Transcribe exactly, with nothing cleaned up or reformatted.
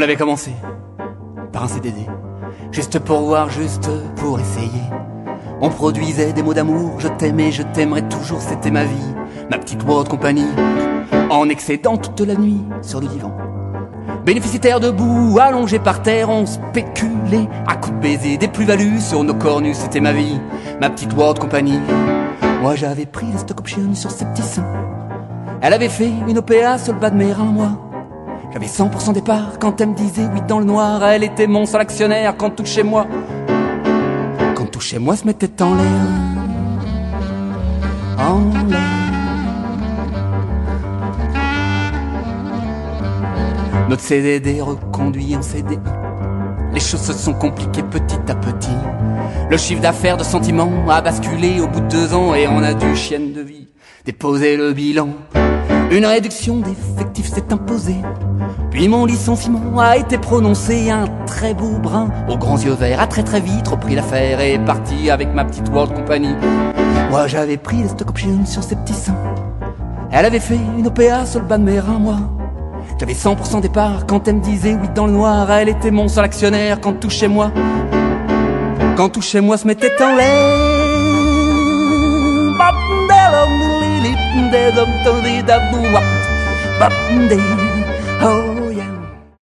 avait commencé par un C D D, juste pour voir, juste pour essayer. On produisait des mots d'amour, je t'aimais, je t'aimerai toujours, c'était ma vie. Ma petite World Company, en excédent toute la nuit sur le divan. Bénéficiaires debout, allongés par terre, on spéculait à coups de baiser des plus-values sur nos cornus, c'était ma vie. Ma petite World Company, moi j'avais pris les stock options sur ses petits seins. Elle avait fait une O P A sur le bas de mes reins, moi j'avais cent pour cent départ quand elle me disait oui dans le noir. Elle était mon seul actionnaire quand tout chez moi, quand tout chez moi se mettait en l'air, en l'air. Notre C D D reconduit en C D I. Les choses se sont compliquées petit à petit. Le chiffre d'affaires de sentiments a basculé au bout de deux ans et on a dû, chienne de vie, déposer le bilan. Une réduction d'effectifs s'est imposée. Puis mon licenciement a été prononcé. Un très beau brun aux grands yeux verts a très très vite repris l'affaire et est parti avec ma petite World Company. Moi j'avais pris les stock options sur ses petits seins. Elle avait fait une O P A sur le bas de mes reins, moi j'avais cent pour cent départ quand elle me disait oui dans le noir. Elle était mon seul actionnaire quand tout chez moi, quand tout chez moi se mettait en l'air. Oh